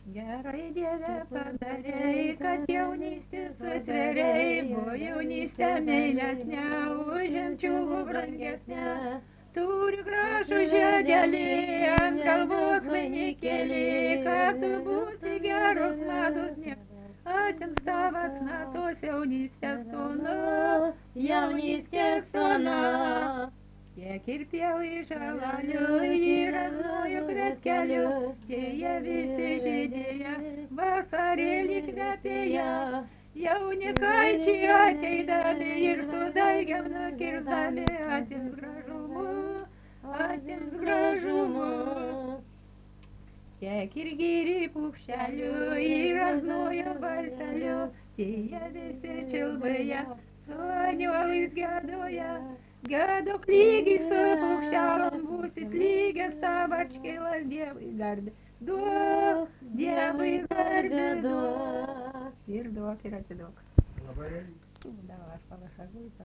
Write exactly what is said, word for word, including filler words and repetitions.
Gerai Dieve padarei, kad jaunystės atverei, buvo jaunystė meilesnė, užimčiau brangesnė. Turi gražų žiedelį, ant galvos vainikėlį, kad tu būsi geros matos ne. Atims tavas natos jaunystės toną, jaunystės toną. Kiek ir pievai žalaliu, ir raznoju kretkeliu, tie visi žydėja, vasarėlį kvepėja. Jaunikaičiai ateidami ir su daigiam nukirsdami, atims gražumu, atims gražumu. Kiek ir gyri paukštelių, ir raznoju balseliu, tie visi čiulbėja, su aniuolais giedoja. Gėdok lygiai su paukštelėm, būsit lygias tabačkėlas, Dievui garbė duok, Dievui garbė duok. Ir duok, ir atiduok. Labai. Давай, aš papasakau.